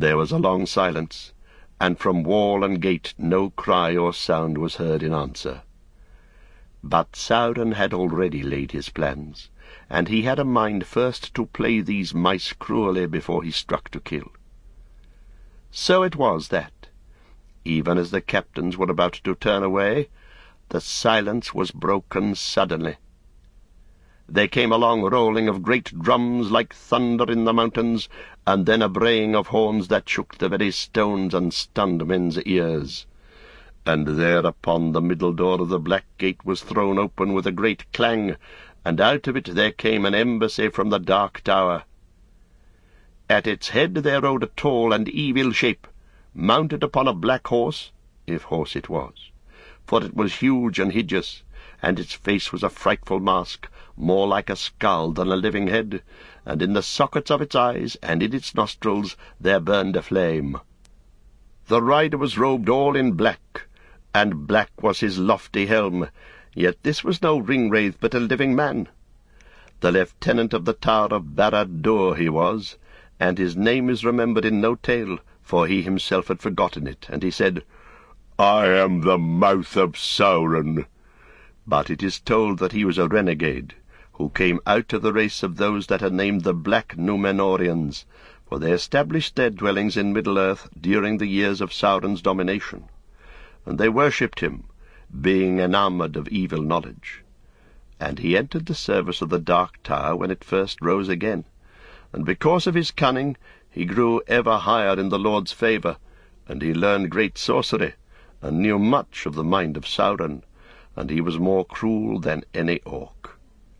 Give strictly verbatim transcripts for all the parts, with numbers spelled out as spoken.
There was a long silence, and from wall and gate no cry or sound was heard in answer. But Sauron had already laid his plans, and he had a mind first to play these mice cruelly before he struck to kill. So it was that, even as the captains were about to turn away, the silence was broken suddenly. There came a long rolling of great drums like thunder in the mountains, and then a braying of horns that shook the very stones and stunned men's ears. And there upon the middle door of the black gate was thrown open with a great clang, and out of it there came an embassy from the Dark Tower. At its head there rode a tall and evil shape, mounted upon a black horse, if horse it was, for it was huge and hideous, and its face was a frightful mask, more like a skull than a living head, and in the sockets of its eyes and in its nostrils there burned a flame. The rider was robed all in black, and black was his lofty helm, yet this was no ring-wraith but a living man. The lieutenant of the Tower of Barad-dûr he was, and his name is remembered in no tale, for he himself had forgotten it, and he said, "I am the mouth of Sauron." But it is told that he was a renegade, who came out of the race of those that are named the Black Númenóreans, for they established their dwellings in Middle-earth during the years of Sauron's domination, and they worshipped him, being enamoured of evil knowledge. And he entered the service of the Dark Tower when it first rose again, and because of his cunning he grew ever higher in the Lord's favour, and he learned great sorcery, and knew much of the mind of Sauron, and he was more cruel than any orc.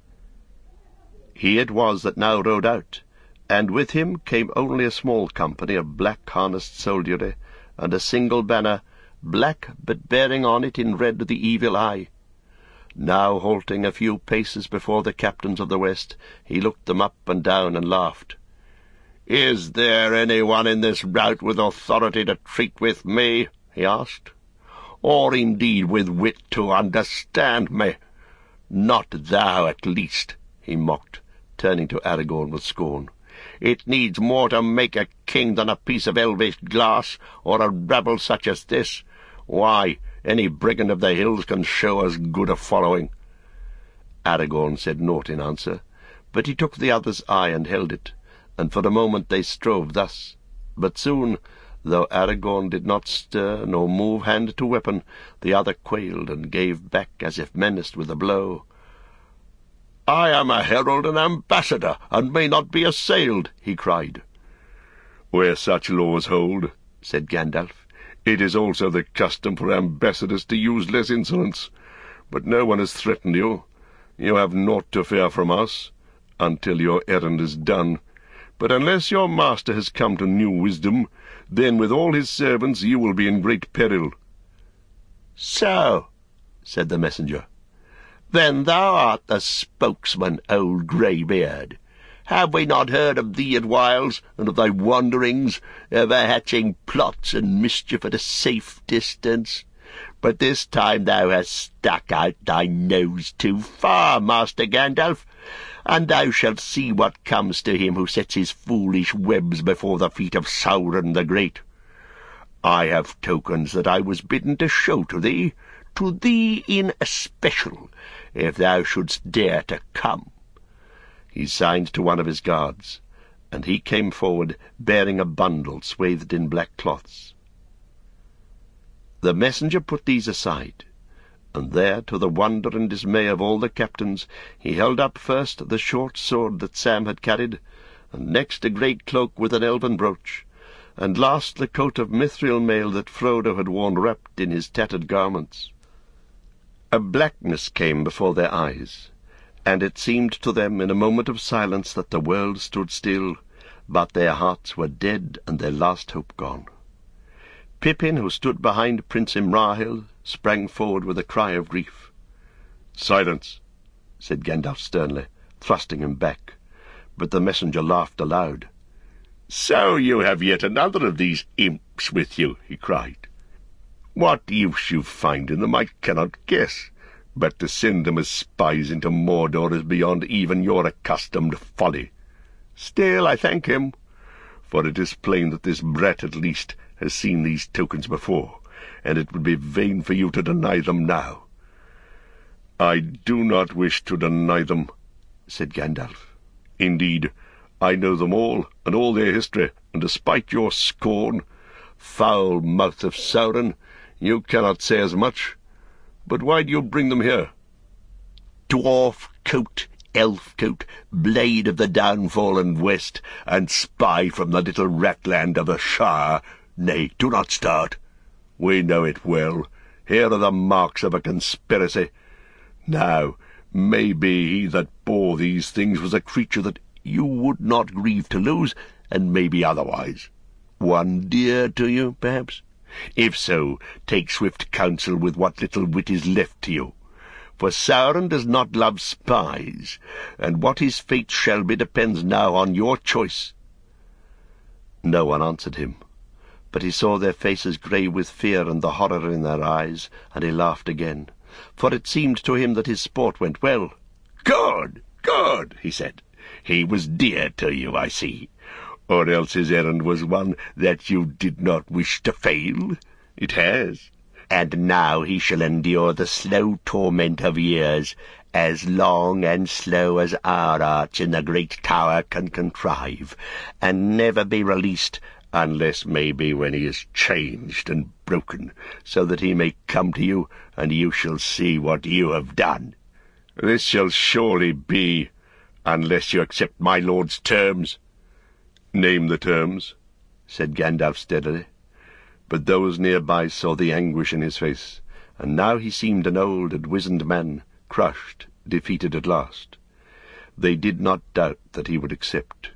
He it was that now rode out, and with him came only a small company of black harnessed soldiery, and a single banner, black, but bearing on it in red the evil eye. Now halting a few paces before the captains of the West, he looked them up and down and laughed. "Is there any one in this rout with authority to treat with me?" he asked. "Or indeed with wit to understand me? Not thou, at least," he mocked, turning to Aragorn with scorn. "It needs more to make a king than a piece of elvish glass, or a rabble such as this. Why, any brigand of the hills can show as good a following." Aragorn said naught in answer, but he took the other's eye and held it, and for a moment they strove thus. But soon, though Aragorn did not stir nor move hand to weapon, the other quailed and gave back as if menaced with a blow. "I am a herald and ambassador, and may not be assailed," he cried. "Where such laws hold," said Gandalf, "it is also the custom for ambassadors to use less insolence. But no one has threatened you. You have naught to fear from us, until your errand is done. But unless your master has come to new wisdom, then with all his servants you will be in great peril." "So," said the messenger, "then thou art the spokesman, old greybeard. Have we not heard of thee at whiles, and of thy wanderings, ever hatching plots and mischief at a safe distance? But this time thou hast stuck out thy nose too far, Master Gandalf, and thou shalt see what comes to him who sets his foolish webs before the feet of Sauron the Great. I have tokens that I was bidden to show to thee, to thee in especial, if thou shouldst dare to come." He signed to one of his guards, and he came forward, bearing a bundle swathed in black cloths. The messenger put these aside, and there, to the wonder and dismay of all the captains, he held up first the short sword that Sam had carried, and next a great cloak with an elven brooch, and last the coat of mithril mail that Frodo had worn wrapped in his tattered garments. A blackness came before their eyes, and it seemed to them in a moment of silence that the world stood still, but their hearts were dead and their last hope gone. Pippin, who stood behind Prince Imrahil, sprang forward with a cry of grief. "Silence," said Gandalf sternly, thrusting him back, but the messenger laughed aloud. "So you have yet another of these imps with you," he cried. "What use you find in them I cannot guess, but to send them as spies into Mordor is beyond even your accustomed folly. Still, I thank him, for it is plain that this brat at least has seen these tokens before, and it would be vain for you to deny them now." "I do not wish to deny them," said Gandalf. "Indeed, I know them all, and all their history, and despite your scorn, foul mouth of Sauron, you cannot say as much. But why do you bring them here?" "Dwarf coat, elf coat, blade of the downfallen west, and spy from the little ratland of the Shire. Nay, do not start. We know it well. Here are the marks of a conspiracy. Now, maybe he that bore these things was a creature that you would not grieve to lose, and maybe otherwise. One dear to you, perhaps? If so, take swift counsel with what little wit is left to you. For Sauron does not love spies, and what his fate shall be depends now on your choice." No one answered him, but he saw their faces grey with fear and the horror in their eyes, and he laughed again, for it seemed to him that his sport went well. "Good, good," he said. "He was dear to you, I see. Or else his errand was one that you did not wish to fail. It has. And now he shall endure the slow torment of years, as long and slow as our arch in the great tower can contrive, and never be released, unless maybe when he is changed and broken, so that he may come to you, and you shall see what you have done. This shall surely be, unless you accept my lord's terms." "Name the terms," said Gandalf steadily. But those nearby saw the anguish in his face, and now he seemed an old and wizened man, crushed, defeated at last. They did not doubt that he would accept.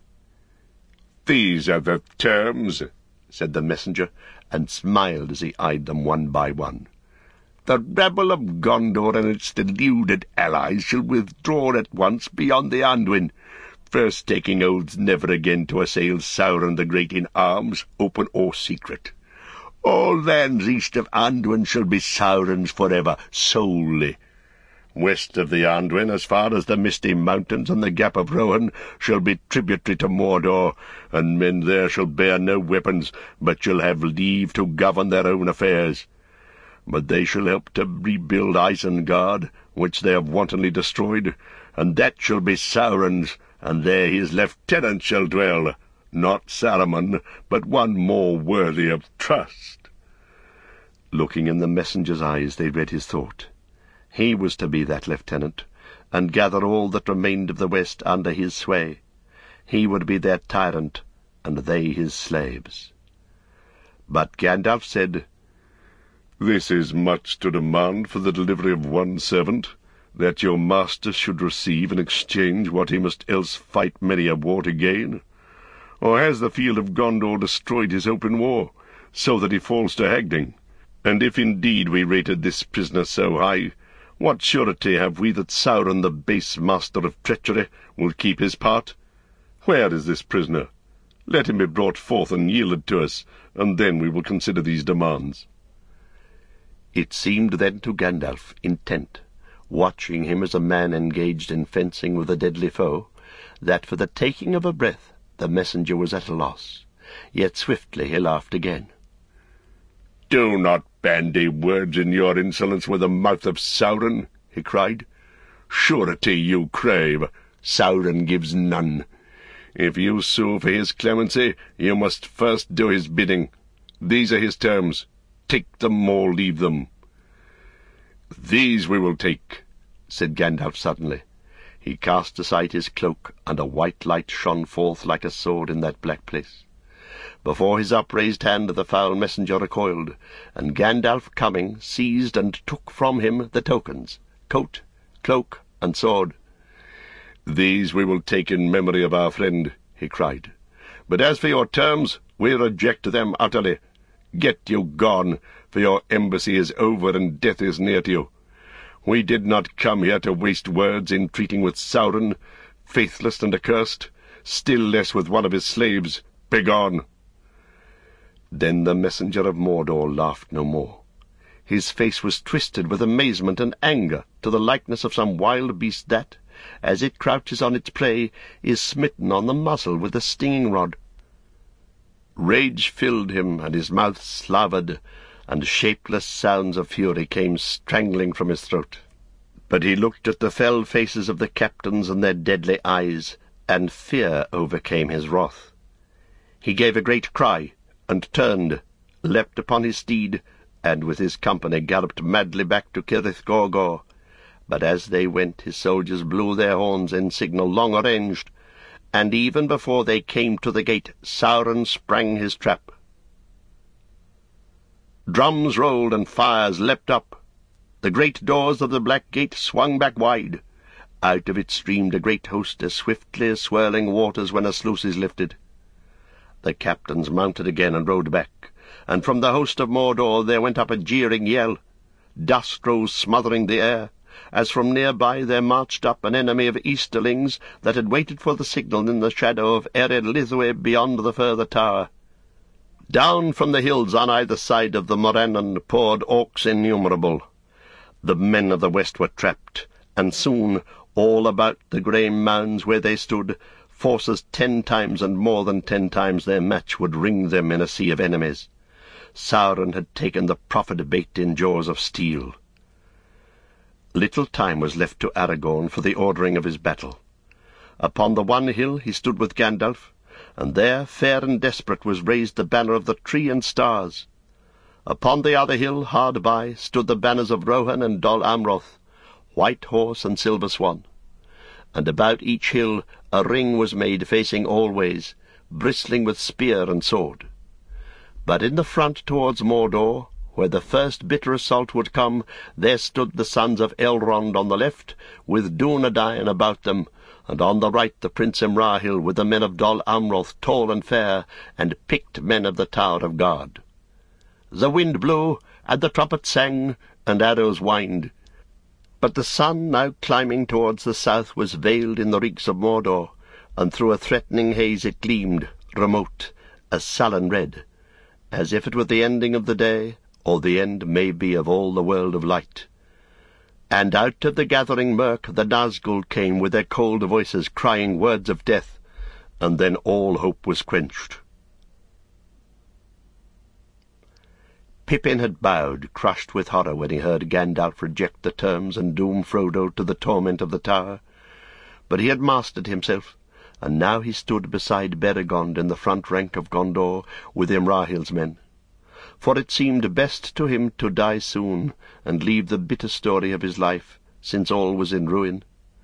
"These are the terms," said the messenger, and smiled as he eyed them one by one. "The rabble of Gondor and its deluded allies shall withdraw at once beyond the Anduin, first taking oaths never again to assail Sauron the Great in arms, open or secret. All lands east of Anduin shall be Sauron's forever, solely. West of the Anduin, as far as the Misty Mountains and the Gap of Rohan, shall be tributary to Mordor, and men there shall bear no weapons, but shall have leave to govern their own affairs. But they shall help to rebuild Isengard, which they have wantonly destroyed, and that shall be Sauron's, and there his lieutenant shall dwell, not Saruman, but one more worthy of trust." Looking in the messenger's eyes, they read his thought. He was to be that lieutenant, and gather all that remained of the West under his sway. He would be their tyrant, and they his slaves. But Gandalf said, "This is much to demand for the delivery of one servant, that your master should receive in exchange what he must else fight many a war to gain. Or has the field of Gondor destroyed his hope in war, so that he falls to haggling? And if indeed we rated this prisoner so high, what surety have we that Sauron, the base master of treachery, will keep his part? Where is this prisoner? Let him be brought forth and yielded to us, and then we will consider these demands." It seemed then to Gandalf, intent, watching him as a man engaged in fencing with a deadly foe, that for the taking of a breath the messenger was at a loss. Yet swiftly he laughed again. "Do not bandy words in your insolence with the mouth of Sauron," he cried. "Surety you crave, Sauron gives none. If you sue for his clemency, you must first do his bidding. These are his terms. Take them or leave them." "These we will take," said Gandalf suddenly. He cast aside his cloak, and a white light shone forth like a sword in that black place. Before his upraised hand the foul messenger recoiled, and Gandalf, coming, seized and took from him the tokens, coat, cloak, and sword. "These we will take in memory of our friend," he cried. "But as for your terms, we reject them utterly. Get you gone, for your embassy is over and death is near to you. We did not come here to waste words in treating with Sauron, faithless and accursed, still less with one of his slaves. Begone!" Then the messenger of Mordor laughed no more. His face was twisted with amazement and anger to the likeness of some wild beast that, as it crouches on its prey, is smitten on the muzzle with a stinging rod. Rage filled him, and his mouth slavered, and shapeless sounds of fury came strangling from his throat. But he looked at the fell faces of the captains and their deadly eyes, and fear overcame his wrath. He gave a great cry, and turned, leapt upon his steed, and with his company galloped madly back to Cirith Gorgor. But as they went, his soldiers blew their horns in signal long arranged, and even before they came to the gate, Sauron sprang his trap. Drums rolled and fires leapt up. The great doors of the black gate swung back wide. Out of it streamed a great host, as swiftly as swirling waters when a sluice is lifted. The captains mounted again and rode back, and from the host of Mordor there went up a jeering yell. Dust rose smothering the air, as from nearby there marched up an enemy of Easterlings that had waited for the signal in the shadow of Ered Lithwe beyond the further tower. Down from the hills on either side of the Morannon poured orcs innumerable. The men of the west were trapped, and soon, all about the grey mounds where they stood, forces ten times and more than ten times their match would ring them in a sea of enemies. Sauron had taken the proffered bait in jaws of steel. Little time was left to Aragorn for the ordering of his battle. Upon the one hill he stood with Gandalf, and there, fair and desperate, was raised the banner of the tree and stars. Upon the other hill, hard by, stood the banners of Rohan and Dol Amroth, White Horse and Silver Swan. And about each hill a ring was made facing all ways, bristling with spear and sword. But in the front towards Mordor, where the first bitter assault would come, there stood the sons of Elrond on the left, with Dunedain about them, and on the right the Prince Imrahil with the men of Dol Amroth, tall and fair, and picked men of the Tower of God. The wind blew, and the trumpet sang, and arrows whined. But the sun, now climbing towards the south, was veiled in the reeks of Mordor, and through a threatening haze it gleamed, remote, a sullen red, as if it were the ending of the day, or the end, maybe, of all the world of light. And out of the gathering murk the Nazgul came with their cold voices crying words of death, and then all hope was quenched. Pippin had bowed, crushed with horror, when he heard Gandalf reject the terms and doom Frodo to the torment of the tower. But he had mastered himself, and now he stood beside Beregond in the front rank of Gondor with Imrahil's men. For it seemed best to him to die soon, and leave the bitter story of his life, since all was in ruin.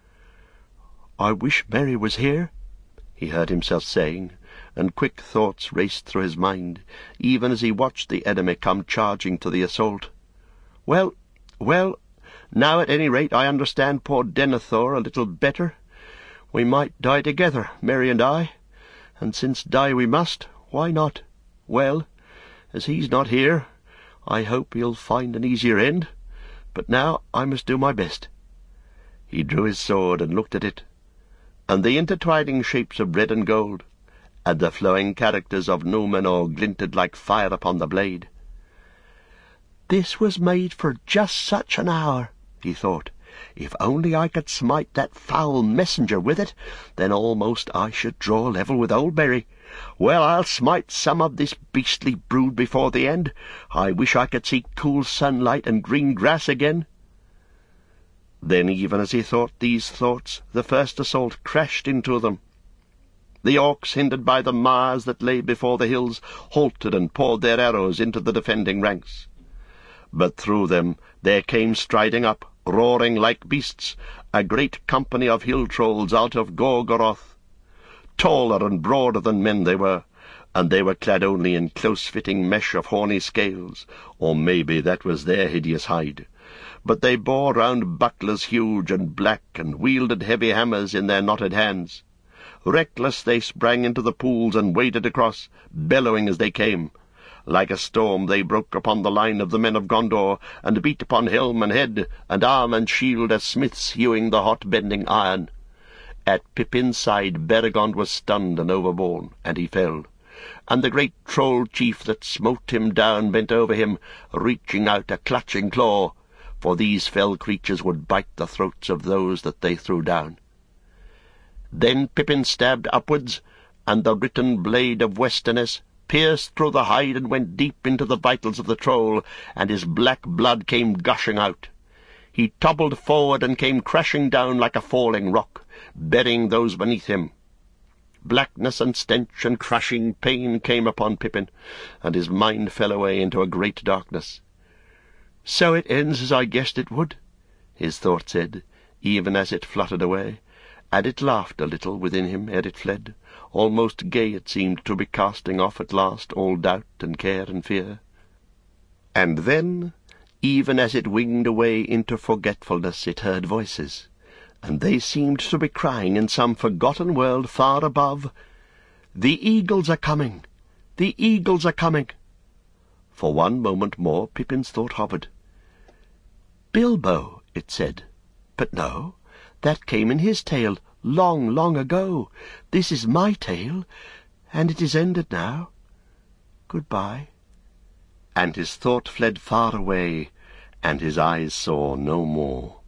"I wish Merry was here," he heard himself saying, and quick thoughts raced through his mind, even as he watched the enemy come charging to the assault. Well, well, now at any rate I understand poor Denethor a little better. We might die together, Merry and I, and since die we must, why not? Well, as he's not here, I hope he'll find an easier end, but now I must do my best. He drew his sword and looked at it, and the intertwining shapes of red and gold, and the flowing characters of Númenor glinted like fire upon the blade. This was made for just such an hour, he thought. If only I could smite that foul messenger with it, then almost I should draw level with old Merry. Well, I'll smite some of this beastly brood before the end. I wish I could see cool sunlight and green grass again. Then, even as he thought these thoughts, the first assault crashed into them. The orcs, hindered by the mires that lay before the hills, halted and poured their arrows into the defending ranks. But through them there came striding up, roaring like beasts, a great company of hill-trolls out of Gorgoroth. Taller and broader than men they were, and they were clad only in close-fitting mesh of horny scales, or maybe that was their hideous hide. But they bore round bucklers huge and black, and wielded heavy hammers in their knotted hands. Reckless they sprang into the pools and waded across, bellowing as they came. Like a storm they broke upon the line of the men of Gondor, and beat upon helm and head, and arm and shield as smiths hewing the hot-bending iron. At Pippin's side Beregond was stunned and overborne, and he fell. And the great troll chief that smote him down bent over him, reaching out a clutching claw, for these fell creatures would bite the throats of those that they threw down. Then Pippin stabbed upwards, and the written blade of Westerness, pierced through the hide and went deep into the vitals of the Troll, and his black blood came gushing out. He toppled forward and came crashing down like a falling rock, burying those beneath him. Blackness and stench and crushing pain came upon Pippin, and his mind fell away into a great darkness. "So it ends as I guessed it would," his thought said, even as it fluttered away, and it laughed a little within him ere it fled. Almost gay it seemed to be, casting off at last all doubt and care and fear. And then, even as it winged away into forgetfulness, it heard voices, and they seemed to be crying in some forgotten world far above, "The eagles are coming! The eagles are coming!" For one moment more Pippin's thought hovered. "Bilbo," it said. But no, that came in his tale long, long ago. This is my tale, and it is ended now. Goodbye." And his thought fled far away, and his eyes saw no more.